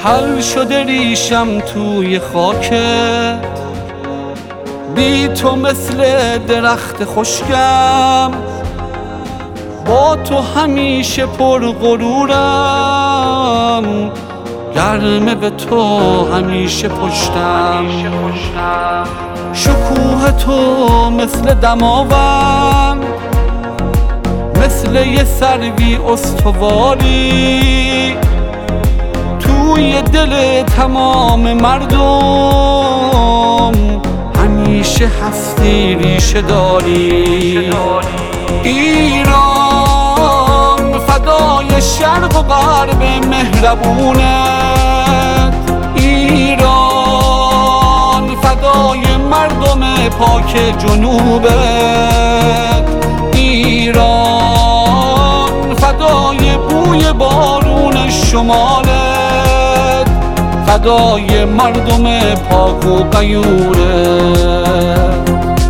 حل شده ریشم توی خاکت، بی تو مثل درخت خشکم، با تو همیشه پر غرورم، گرمه به تو همیشه پشتم. شکوه تو مثل دماوند، مثل یه سروی استواری، توی دل تمام مردم همیشه هستی، ریشه داری. ایران فدای شرق و غرب مهربونت، ایران فدای مردم پاک جنوبت، ایران فدای بوی بارون شمالت، فدای مردم پاک و غیورت.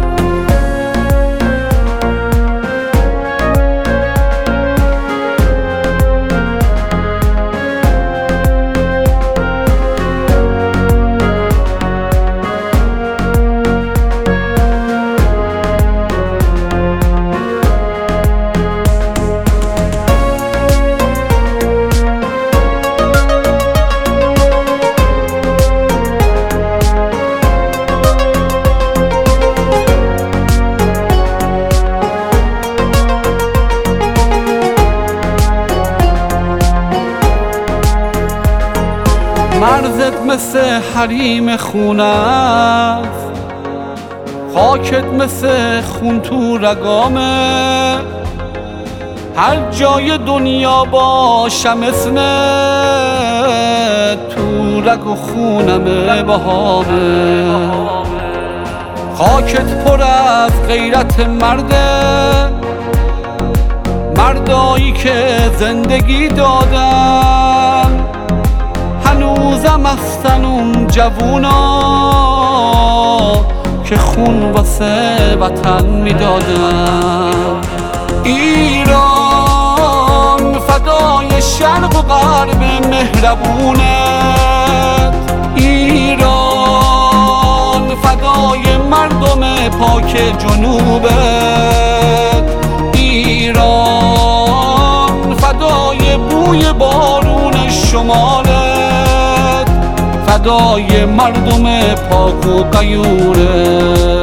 مرزت مثل حریم خونه است، خاکت مثل خون تو رگامه، هر جای دنیا باشم اسمت تو رگ و خونم بهامه. خاکت پر از غیرت مردایی که زندگی دادن، هنوزم هستن اون جوونا که خون واسه وطن میدادن. ایران فدای شرق و غرب مهربونت، ایران فدای مردم پاک جنوبت، ایران فدای بوی بارون شمالت، فدای مردم پاک و غیورت.